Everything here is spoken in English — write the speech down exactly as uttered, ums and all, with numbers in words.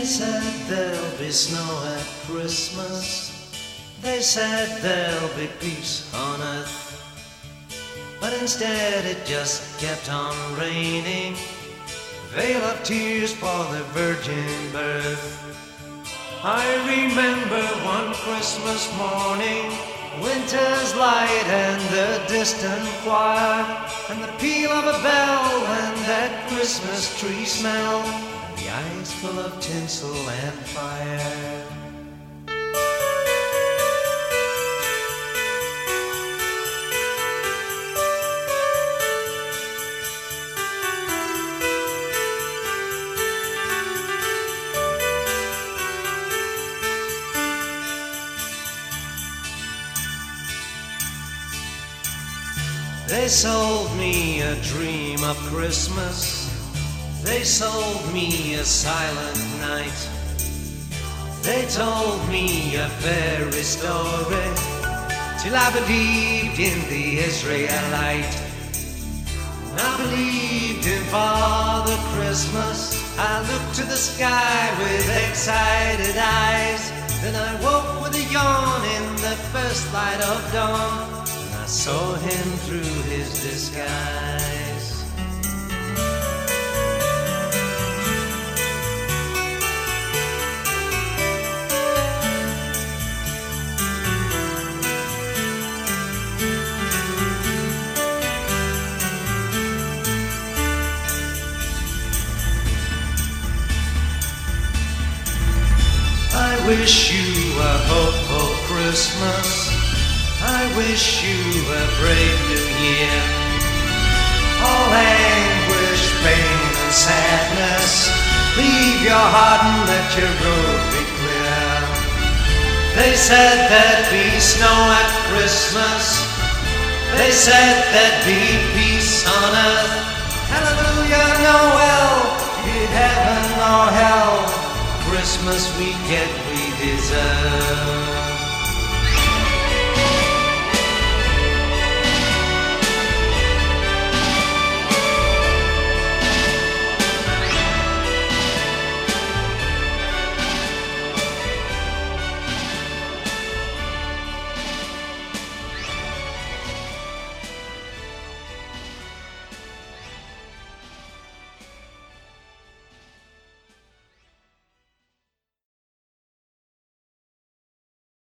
They said there'll be snow at Christmas. They said there'll be peace on earth. But instead it just kept on raining. Veil of tears for the virgin birth. I remember one Christmas morning, winter's light and the distant choir, and the peal of a bell and that Christmas tree smell, and the eyes full of tinsel and fire. They sold me a dream of Christmas. They sold me a silent night. They told me a fairy story till I believed in the Israelite. And I believed in Father Christmas. I looked to the sky with excited eyes. Then I woke with a yawn in the first light of dawn. I saw him through his disguise. I wish you a hopeful Christmas. I wish you a brave new year. All anguish, pain and sadness, leave your heart and let your road be clear. They said there'd be snow at Christmas. They said there'd be peace on earth. Hallelujah, Noel, be it heaven or hell, Christmas we get we deserve.